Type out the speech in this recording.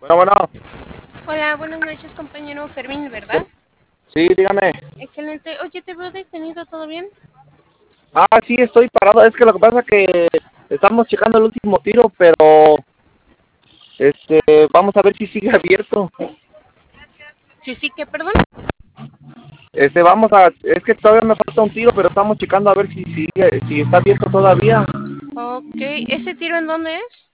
Bueno, bueno, Hola, buenas noches, compañero Fermín, ¿verdad? sí, dígame. Excelente. Oye, ¿te veo detenido? ¿Todo bien? Sí, estoy parado. Es que lo que pasa es que estamos checando el último tiro, pero vamos a ver si sigue abierto. Sí, sí, ¿qué, perdón? Es que todavía me falta un tiro, pero estamos checando a ver si sigue, si está abierto todavía. Ok, ¿ese tiro en dónde es?